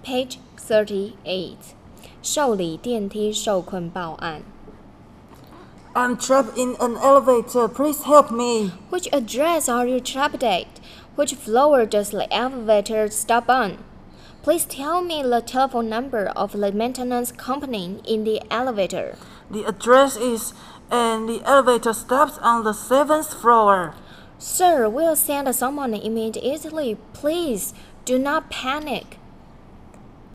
Page 38. 受理电梯受困报案。 I'm trapped in an elevator. Please help me. Which address are you trapped at? Which floor does the elevator stop on? Please tell me the telephone number of the maintenance company in the elevator. The address is, and the elevator stops on the 7th floor. Sir, we'll send someone immediately. Please do not panic.